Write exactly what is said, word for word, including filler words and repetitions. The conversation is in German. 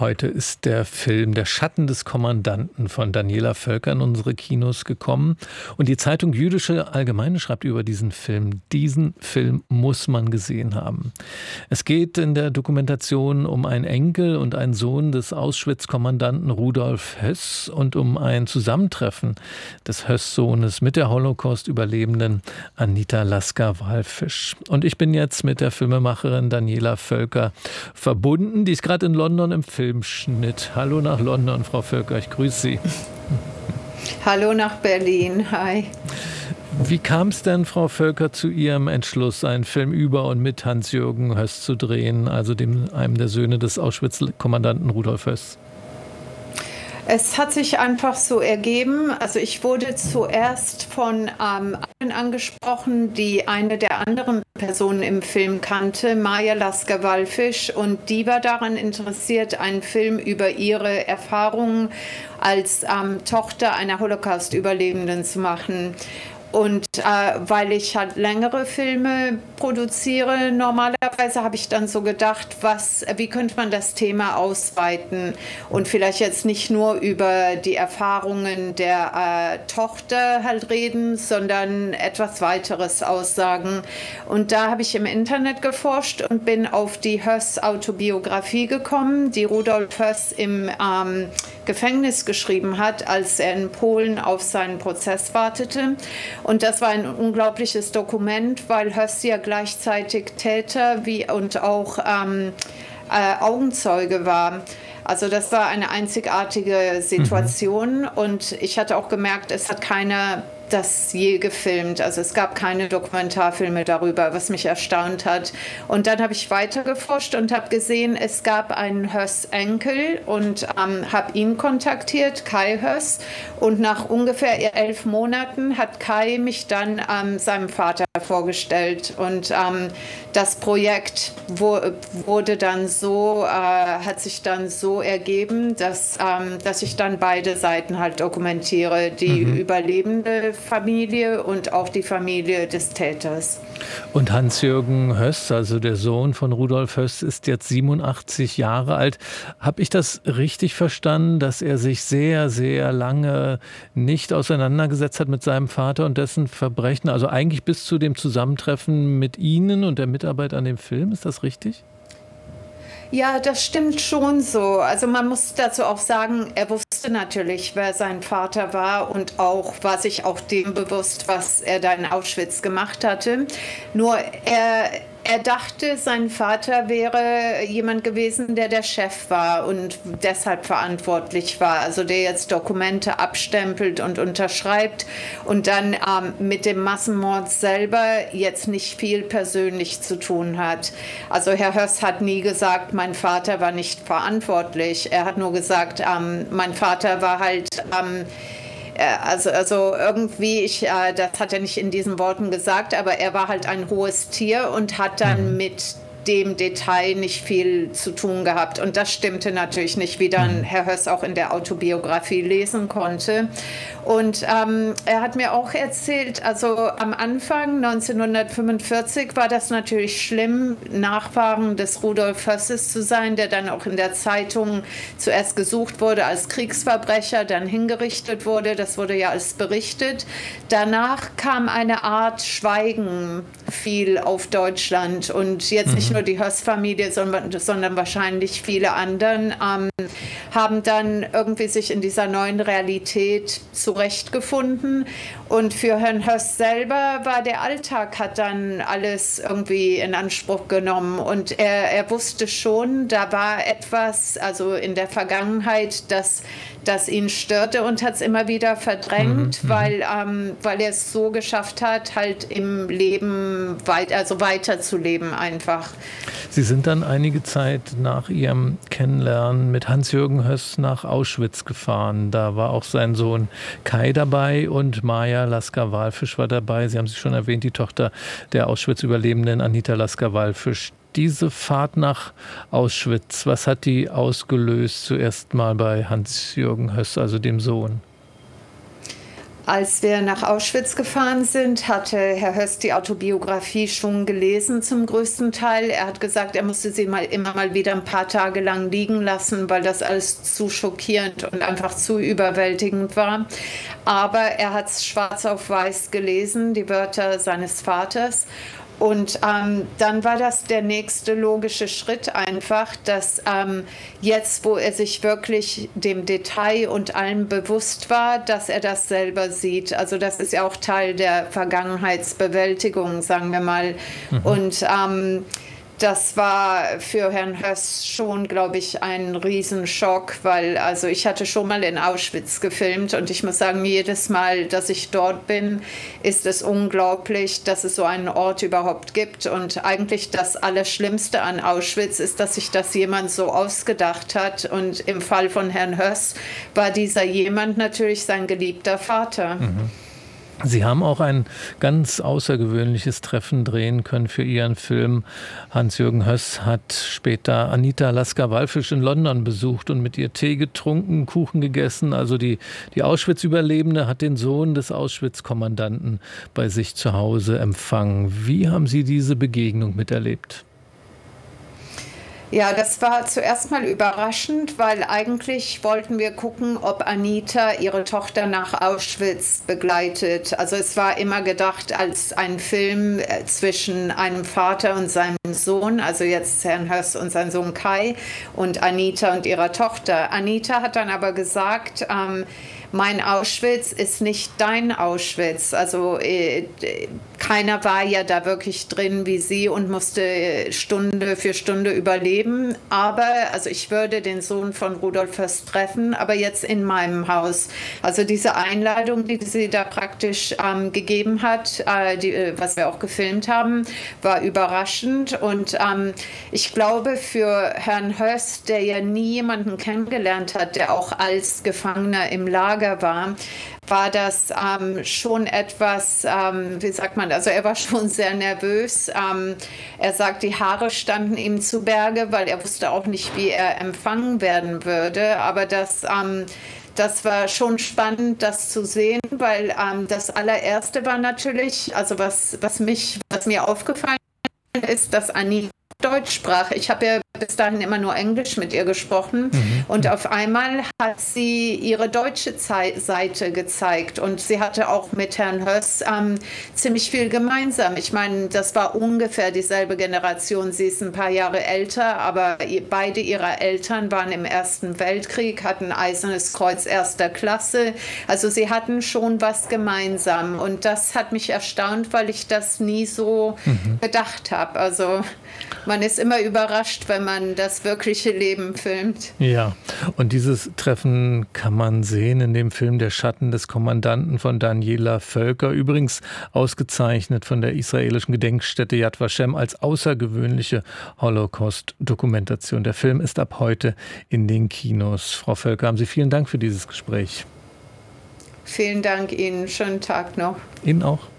Heute ist der Film Der Schatten des Kommandanten von Daniela Völker in unsere Kinos gekommen. Und die Zeitung Jüdische Allgemeine schreibt über diesen Film: Diesen Film muss man gesehen haben. Es geht in der Dokumentation um einen Enkel und einen Sohn des Auschwitz-Kommandanten Rudolf Höss und um ein Zusammentreffen des Höss-Sohnes mit der Holocaust-Überlebenden Anita Lasker-Wallfisch. Und ich bin jetzt mit der Filmemacherin Daniela Völker verbunden. Die ist gerade in London im Filmschnitt. Hallo nach London, Frau Völker, ich grüße Sie. Hallo nach Berlin, hi. Wie kam es denn, Frau Völker, zu Ihrem Entschluss, einen Film über und mit Hans-Jürgen Höss zu drehen, also dem, einem der Söhne des Auschwitz-Kommandanten Rudolf Höss? Es hat sich einfach so ergeben. Also ich wurde zuerst von ähm, allen angesprochen, die eine der anderen Personen im Film kannte, Maja Lasker-Wallfisch, und die war daran interessiert, einen Film über ihre Erfahrungen als ähm, Tochter einer Holocaust-Überlebenden zu machen. Und äh, weil ich halt längere Filme produziere, normalerweise habe ich dann so gedacht, was, wie könnte man das Thema ausweiten und vielleicht jetzt nicht nur über die Erfahrungen der äh, Tochter halt reden, sondern etwas weiteres aussagen. Und da habe ich im Internet geforscht und bin auf die Höss-Autobiografie gekommen, die Rudolf Höss im ähm, Gefängnis geschrieben hat, als er in Polen auf seinen Prozess wartete. Und das war ein unglaubliches Dokument, weil Höss ja gleichzeitig Täter wie und auch ähm, äh, Augenzeuge war. Also das war eine einzigartige Situation. Mhm. Und ich hatte auch gemerkt, es hat keiner das je gefilmt. Also es gab keine Dokumentarfilme darüber, was mich erstaunt hat. Und dann habe ich weiter geforscht und habe gesehen, es gab einen Höss-Enkel und ähm, habe ihn kontaktiert, Kai Höss. Und nach ungefähr elf Monaten hat Kai mich dann ähm, seinem Vater vorgestellt. Und ähm, das Projekt wo, wurde dann so, äh, hat sich dann so ergeben, dass, ähm, dass ich dann beide Seiten halt dokumentiere, die mhm. Überlebende Familie und auch die Familie des Täters. Und Hans-Jürgen Höss, also der Sohn von Rudolf Höss, ist jetzt siebenundachtzig Jahre alt. Habe ich das richtig verstanden, dass er sich sehr, sehr lange nicht auseinandergesetzt hat mit seinem Vater und dessen Verbrechen? Also eigentlich bis zu dem Zusammentreffen mit Ihnen und der Mitarbeit an dem Film, ist das richtig? Ja, das stimmt schon so. Also man muss dazu auch sagen, er wusste natürlich, wer sein Vater war und auch war sich auch dem bewusst, was er da in Auschwitz gemacht hatte. Nur er, er dachte, sein Vater wäre jemand gewesen, der der Chef war und deshalb verantwortlich war. Also der jetzt Dokumente abstempelt und unterschreibt und dann ähm, mit dem Massenmord selber jetzt nicht viel persönlich zu tun hat. Also Herr Höss hat nie gesagt, mein Vater war nicht verantwortlich. Er hat nur gesagt, ähm, mein Vater war halt... Ähm, Also, also irgendwie, ich, äh, das hat er nicht in diesen Worten gesagt, aber er war halt ein hohes Tier und hat dann mit dem Detail nicht viel zu tun gehabt. Und das stimmte natürlich nicht, wie dann Herr Höss auch in der Autobiografie lesen konnte. Und ähm, er hat mir auch erzählt, also am Anfang neunzehnhundertfünfundvierzig war das natürlich schlimm, Nachfahren des Rudolf Hösses zu sein, der dann auch in der Zeitung zuerst gesucht wurde als Kriegsverbrecher, dann hingerichtet wurde. Das wurde ja alles berichtet. Danach kam eine Art Schweigen viel auf Deutschland und jetzt nicht nur die Höss-Familie, sondern, sondern wahrscheinlich viele anderen ähm, haben dann irgendwie sich in dieser neuen Realität zurechtgefunden. Und für Herrn Höss selber war der Alltag, hat dann alles irgendwie in Anspruch genommen. Und er, er wusste schon, da war etwas, also in der Vergangenheit, das, das ihn störte und hat es immer wieder verdrängt, mhm, weil, ähm, weil er es so geschafft hat, halt im Leben weit, also weiterzuleben einfach. Sie sind dann einige Zeit nach Ihrem Kennenlernen mit Hans-Jürgen Höss nach Auschwitz gefahren. Da war auch sein Sohn Kai dabei und Maja Lasker-Wallfisch war dabei. Sie haben sie schon erwähnt, die Tochter der Auschwitz-Überlebenden Anita Lasker-Wallfisch. Diese Fahrt nach Auschwitz, was hat die ausgelöst zuerst mal bei Hans-Jürgen Höss, also dem Sohn? Als wir nach Auschwitz gefahren sind, hatte Herr Höss die Autobiografie schon gelesen zum größten Teil. Er hat gesagt, er musste sie mal immer mal wieder ein paar Tage lang liegen lassen, weil das alles zu schockierend und einfach zu überwältigend war. Aber er hat es schwarz auf weiß gelesen, die Wörter seines Vaters. Und ähm, dann war das der nächste logische Schritt einfach, dass ähm, jetzt, wo er sich wirklich dem Detail und allem bewusst war, dass er das selber sieht. Also das ist ja auch Teil der Vergangenheitsbewältigung, sagen wir mal. Mhm. Und ähm, das war für Herrn Höss schon, glaube ich, ein Riesenschock, weil also ich hatte schon mal in Auschwitz gefilmt und ich muss sagen, jedes Mal, dass ich dort bin, ist es unglaublich, dass es so einen Ort überhaupt gibt. Und eigentlich das Allerschlimmste an Auschwitz ist, dass sich das jemand so ausgedacht hat. Und im Fall von Herrn Höss war dieser jemand natürlich sein geliebter Vater. Mhm. Sie haben auch ein ganz außergewöhnliches Treffen drehen können für Ihren Film. Hans-Jürgen Höss hat später Anita Lasker-Wallfisch in London besucht und mit ihr Tee getrunken, Kuchen gegessen. Also die, die Auschwitz-Überlebende hat den Sohn des Auschwitz-Kommandanten bei sich zu Hause empfangen. Wie haben Sie diese Begegnung miterlebt? Ja, das war zuerst mal überraschend, weil eigentlich wollten wir gucken, ob Anita ihre Tochter nach Auschwitz begleitet. Also es war immer gedacht als ein Film zwischen einem Vater und seinem Sohn, also jetzt Herrn Höss und sein Sohn Kai und Anita und ihrer Tochter. Anita hat dann aber gesagt, ähm, mein Auschwitz ist nicht dein Auschwitz. Also äh, keiner war ja da wirklich drin wie sie und musste Stunde für Stunde überleben. Aber also ich würde den Sohn von Rudolf Höss treffen, aber jetzt in meinem Haus. Also diese Einladung, die sie da praktisch ähm, gegeben hat, äh, die, was wir auch gefilmt haben, war überraschend. Und ähm, ich glaube für Herrn Höss, der ja nie jemanden kennengelernt hat, der auch als Gefangener im Lager war, war das ähm, schon etwas, ähm, wie sagt man, also er war schon sehr nervös. Ähm, er sagt, die Haare standen ihm zu Berge, weil er wusste auch nicht, wie er empfangen werden würde. Aber das, ähm, das war schon spannend, das zu sehen, weil ähm, das allererste war natürlich, also was, was, mich, was mir aufgefallen ist, dass Anita Deutsch sprach. Ich habe ja bis dahin immer nur Englisch mit ihr gesprochen. Mhm. Und auf einmal hat sie ihre deutsche Ze- Seite gezeigt. Und sie hatte auch mit Herrn Höss ähm, ziemlich viel gemeinsam. Ich meine, das war ungefähr dieselbe Generation. Sie ist ein paar Jahre älter, aber beide ihrer Eltern waren im Ersten Weltkrieg, hatten Eisernes Kreuz erster Klasse. Also sie hatten schon was gemeinsam. Und das hat mich erstaunt, weil ich das nie so mhm. gedacht habe. Also man ist immer überrascht, wenn man das wirkliche Leben filmt. Ja, und dieses Treffen kann man sehen in dem Film Der Schatten des Kommandanten von Daniela Völker, übrigens ausgezeichnet von der israelischen Gedenkstätte Yad Vashem als außergewöhnliche Holocaust-Dokumentation. Der Film ist ab heute in den Kinos. Frau Völker, haben Sie vielen Dank für dieses Gespräch. Vielen Dank Ihnen. Schönen Tag noch. Ihnen auch.